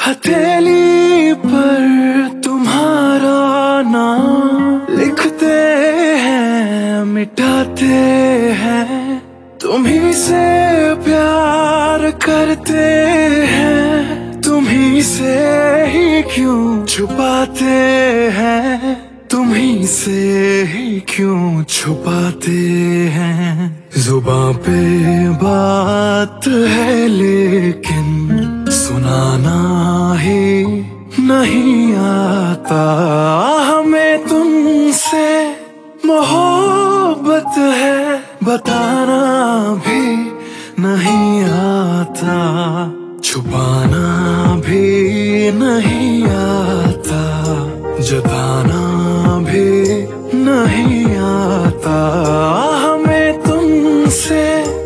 हथेली पर तुम्हारा नाम लिखते हैं, मिटाते हैं, तुम्ही से प्यार करते हैं, तुम्ही से ही क्यों छुपाते हैं, तुम्ही से ही क्यों छुपाते हैं। जुबां पे बात है लेकिन सुनाना ही नहीं आता, हमें तुमसे मोहब्बत है बताना भी नहीं आता, छुपाना भी नहीं आता, जताना भी नहीं आता, हमें तुमसे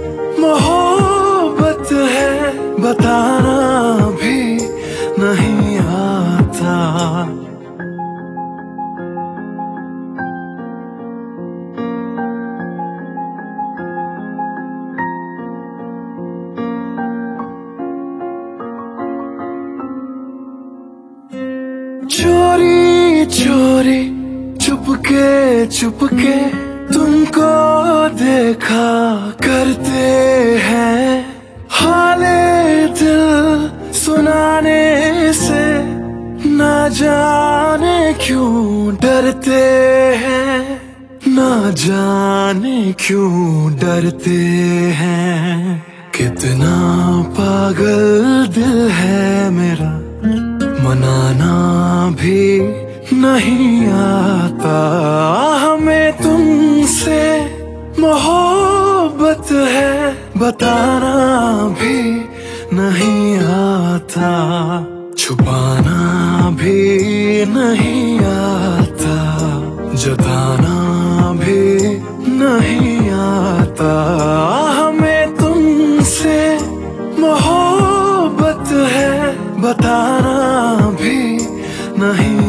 मोहब्बत है बताना भी नहीं आता। चोरी चोरी चुपके चुपके तुमको देखा करते हैं, हाले दिल सुनाने से ना जाने क्यों डरते हैं, ना जाने क्यों डरते हैं। कितना पागल दिल है मेरा, मनाना भी नहीं आता, हमें तुमसे मोहब्बत है बताना भी नहीं आता, छुपाना भी नहीं आता, जताना भी नहीं आता, हमें तुमसे मोहब्बत है बताना भी नहीं